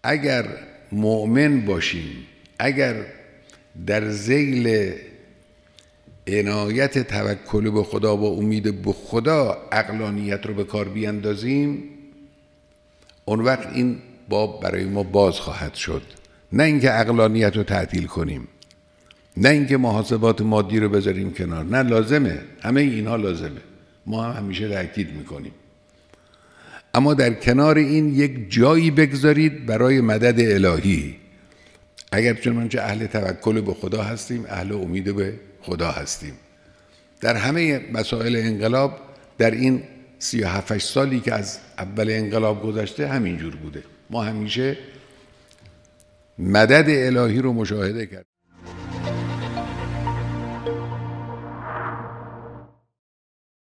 اگر مؤمن باشیم، اگر در ذیل عنایت توکل به خدا و امید به خدا عقلانیت رو به کار بیاندازیم، اون وقت این باب برای ما باز خواهد شد. نه اینکه عقلانیت رو تعطیل کنیم، نه اینکه محاسبات مادی رو بذاریم کنار، نه، لازمه، همه اینها لازمه، ما هم همیشه تأکید میکنیم، اما در کنار این یک جایی بگذارید برای مدد الهی. اگر چنانچه اهل توکل به خدا هستیم، اهل امید به خدا هستیم. در همه مسائل انقلاب در این 37 سالی که از اول انقلاب گذشته همینجور بوده. ما همیشه مدد الهی رو مشاهده کردیم.